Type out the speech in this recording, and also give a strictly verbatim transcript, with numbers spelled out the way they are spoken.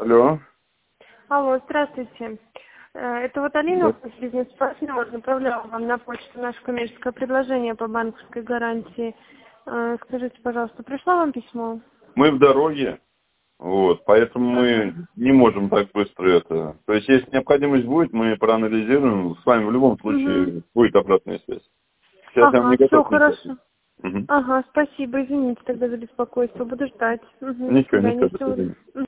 Алло. Алло, здравствуйте. Э, Это вот Алина, бизнес-партнер, направляла вам на почту наше коммерческое предложение по банковской гарантии. Э, Скажите, пожалуйста, пришло вам письмо? Мы в дороге, вот, поэтому мы не можем так быстро это. То есть, если необходимость будет, мы проанализируем. С вами в любом случае Угу. будет обратная связь. Сейчас я вам Ага, не все готов ничего. хорошо. Угу. Ага, спасибо, извините тогда за беспокойство. Буду ждать. Угу, до Ничего, свидания. ничего, до Всего... свидания.